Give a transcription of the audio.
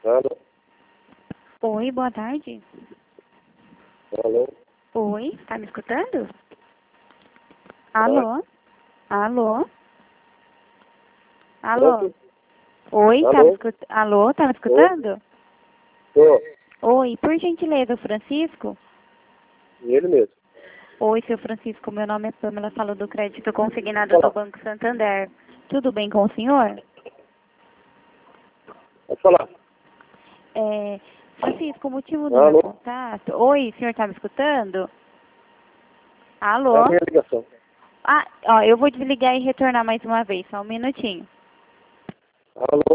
Alô? Oi, boa tarde. Alô? Oi, tá me escutando? Alô? Alô? Alô? Oi, tá me Alô? escutando? Alô, tá me escutando? Tô. Oi, por gentileza, Francisco? Ele mesmo. Oi, seu Francisco, meu nome é Pamela, falo do crédito consignado do Fala. Banco Santander. Tudo bem com o senhor? Pode falar. Francisco, o motivo do meu Alô? contato... Oi, o senhor tá me escutando? É Alô? a minha ligação. Ah, ó, eu vou desligar e retornar mais uma vez, só um minutinho. Alô?